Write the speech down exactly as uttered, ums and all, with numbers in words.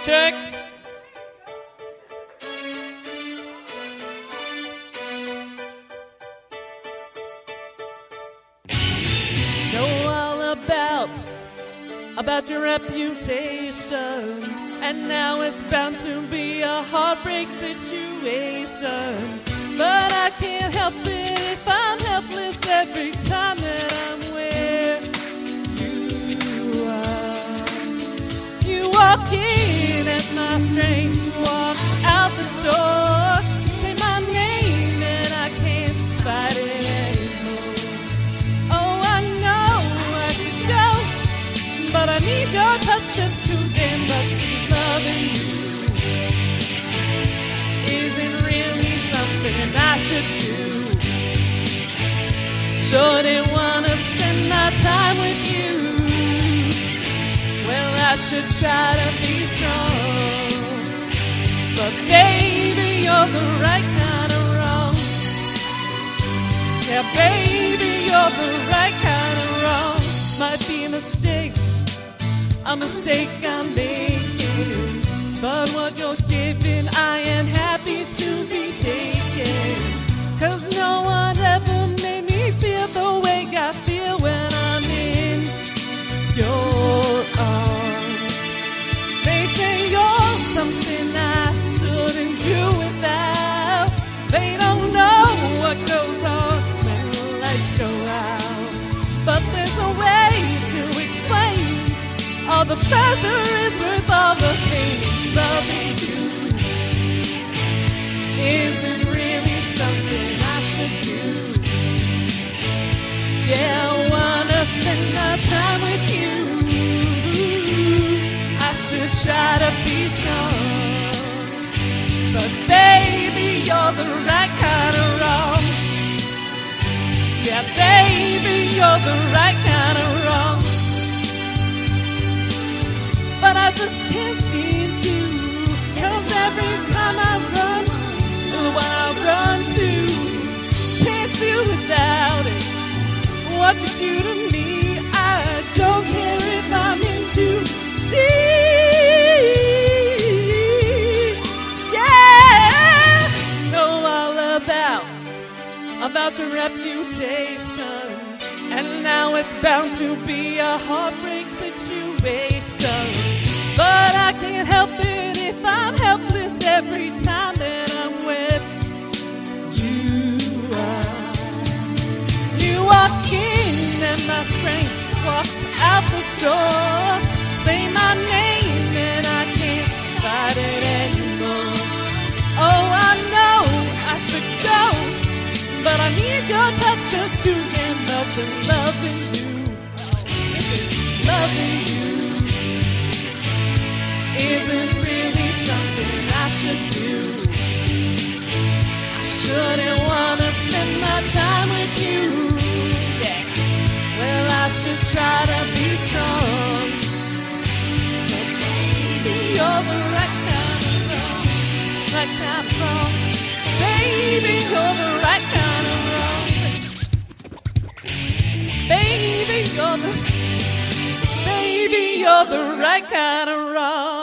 Check. Know all about, about your reputation, and now it's bound to be a heartbreak situation. But I can't help it if I'm helpless every time that I'm where you are. You walk in and my strength walks out the door. Say my name and I can't fight it anymore. Oh, I know I could go, but I need your touch just to get much loving you. Is it really something I should do? Shouldn't wanna spend my time with you. Well, I should try to be strong, but baby, you're the right kind of wrong. Yeah, baby, you're the right kind of wrong. Might be a mistake, a mistake I'm making, but what you're giving I am happy to be taken. Cause no one ever made me feel the way I feel when I'm in your arms. They say you're something I shouldn't do without. They don't know what goes on when the lights go out. But there's a way to explain all the pleasure is worth all the pain. Loving you isn't really something I should do. Yeah, I wanna spend my time with you. I should try to be strong, but baby, you're the right kind of wrong. Yeah, baby, you're the right kind of wrong. But I just can't seem to, cause every time I run, what I run to, can't do without it. What you do to me, I don't care if I'm in too deep. Yeah, know all about, about your reputation, and now it's bound to be a heartbreak situation. But I can't help it if I'm helpless every time that I'm with you. You walk in and my strength walks out the door. Say my name and I can't fight it anymore. Oh, I know I should go, but I need your touch just to get much of loving you. Loving you isn't really something I should do. I shouldn't wanna spend my time with you. Yeah. Well, I should try to be strong, but baby, you're the right kind of wrong. Right kind of wrong. Baby, you're the right kind of wrong. Baby, you're the Baby, you're the right kind of wrong.